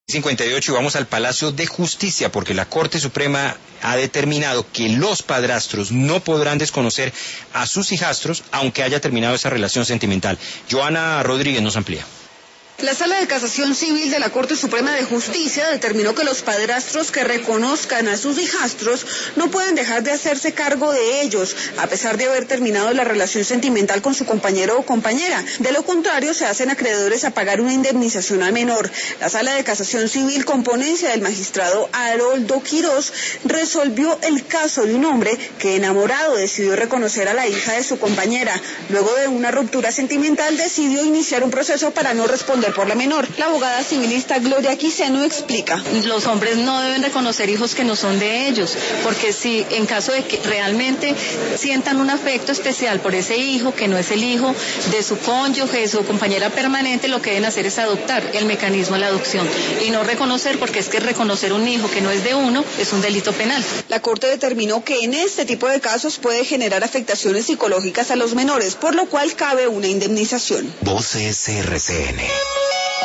58 y vamos al Palacio de Justicia porque la Corte Suprema ha determinado que los padrastros no podrán desconocer a sus hijastros aunque haya terminado esa relación sentimental. Joana Rodríguez nos amplía. La Sala de Casación Civil de la Corte Suprema de Justicia determinó que los padrastros que reconozcan a sus hijastros no pueden dejar de hacerse cargo de ellos, a pesar de haber terminado la relación sentimental con su compañero o compañera. De lo contrario, se hacen acreedores a pagar una indemnización al menor. La Sala de Casación Civil, con ponencia del magistrado Haroldo Quirós, resolvió el caso de un hombre que, enamorado, decidió reconocer a la hija de su compañera. Luego de una ruptura sentimental, decidió iniciar un proceso para no responder por la menor. La abogada civilista Gloria Quiseno explica. Los hombres no deben reconocer hijos que no son de ellos, porque si en caso de que realmente sientan un afecto especial por ese hijo, que no es el hijo de su cónyuge, de su compañera permanente, lo que deben hacer es adoptar el mecanismo de la adopción y no reconocer, porque es que reconocer un hijo que no es de uno es un delito penal. La Corte determinó que en este tipo de casos puede generar afectaciones psicológicas a los menores, por lo cual cabe una indemnización. Voces RCN.